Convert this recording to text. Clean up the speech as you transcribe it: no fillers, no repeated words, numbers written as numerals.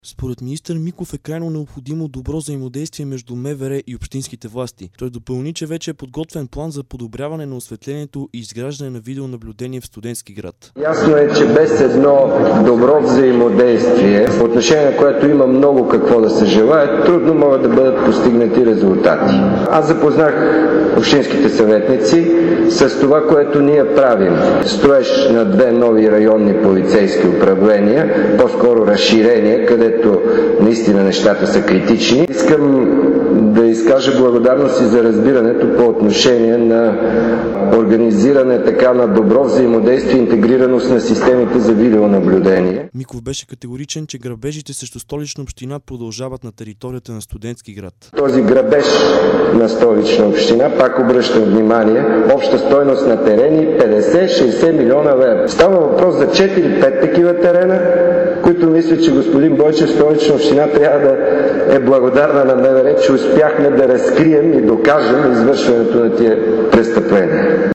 Според министър Миков е крайно необходимо добро взаимодействие между МВР и общинските власти. Той допълни, че вече е подготвен план за подобряване на осветлението и изграждане на видеонаблюдение в Студентски град. Ясно е, че без едно добро взаимодействие, по отношение на което има много какво да се желае, трудно могат да бъдат постигнати резултати. Аз запознах общинските съветници с това, което ние правим. Строеж на 2 нови районни полицейски управления, по-скоро разширение, където наистина нещата са критични. Искам да изкажа благодарност и за разбирането по отношение на организиране така на добро взаимодействие и интегрираност на системите за видеонаблюдение. Миков беше категоричен, че грабежите срещу Столична община продължават на територията на Студентски град. Този грабеж на Столична община, пак обръщам внимание, обща стойност на терени 50-60 милиона лева. Става въпрос за 4-5 такива терена, които мисля, че господин Бойчев, Столична община трябва да е благодарна на МВР, че успяхме да разкрием и докажем извършването на тия престъпления.